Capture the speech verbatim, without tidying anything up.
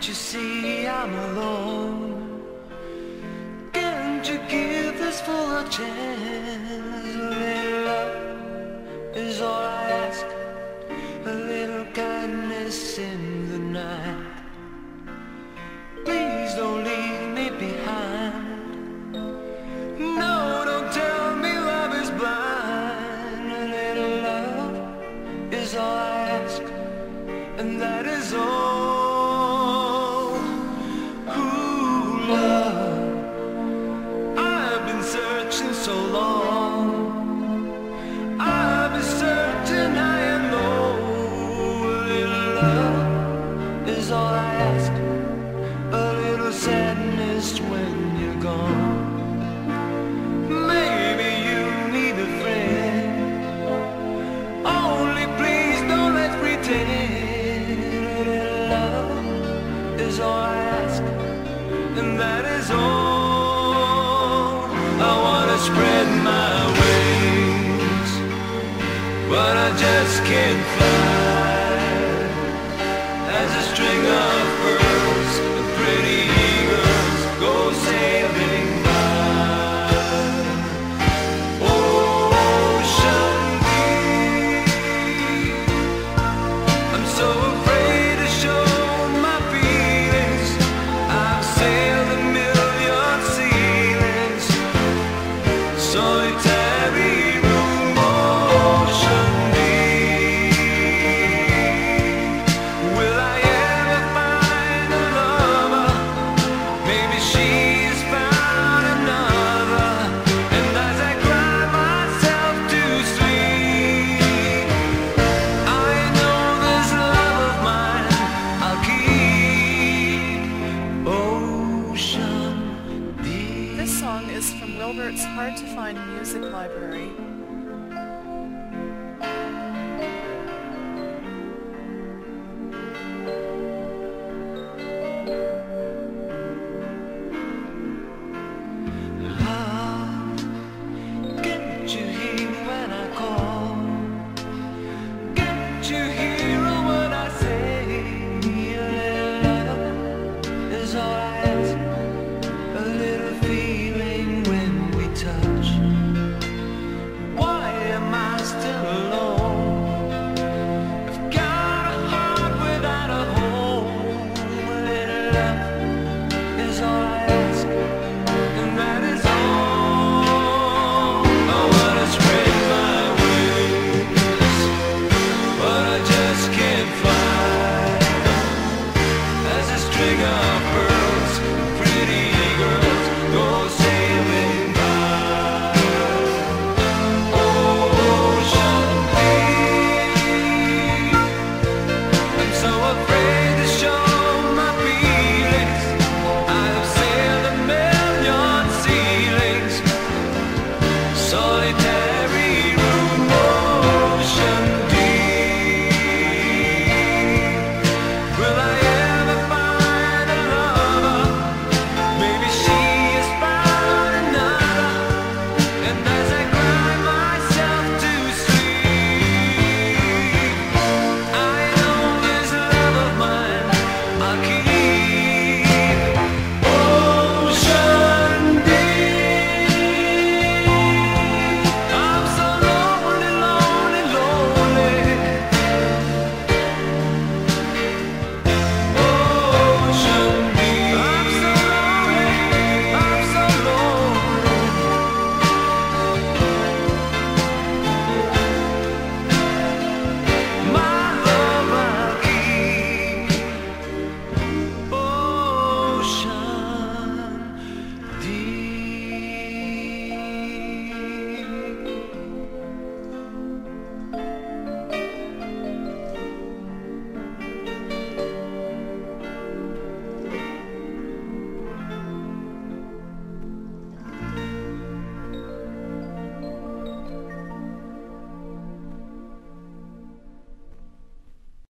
Can't you see I'm alone? Can't you give this fool a chance? A little love is all I ask, a little kindness in the night. Please don't leave me behind. No, don't tell me love is blind. A little love is all I ask, and that is all. So long I've been searching high and low. A little love is all I ask, a little sadness when you're gone. Maybe you need a friend, only please don't let's pretend. A little love is all I ask, and that is all. I wanna spread my wings, but I just can't fly. As a string of pearls, the pretty eagles go sailing by. Ocean deep, I'm so afraid to show my feelings. I've sailed a million seas, solitary room, ocean deep. Will I ever find a lover? Maybe she's found another. And as I cry myself to sleep, I know this love of mine I'll keep. Ocean deep. This song is from Wilbert's Hard to Find Music Library.